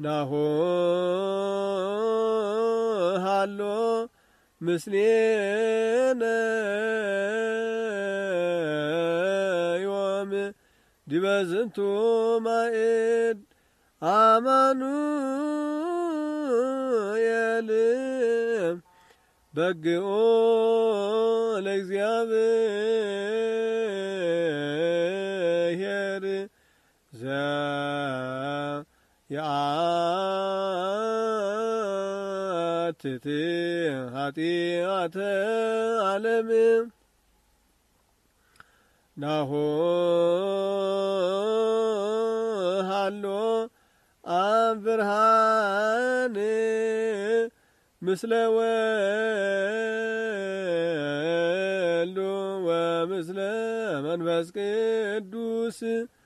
ናሆ ሃሎ ምስሌነ ዮም ዲበ ዝንቱ ማእድ አማኑኤል በግኦ ለእግዚአብሔር ዘያአትት ኃጢአተ ዓለም ናሆ ሃሎ አብርሃን ምስለ ወልዱ ወምስለ መንፈስ ቅዱስ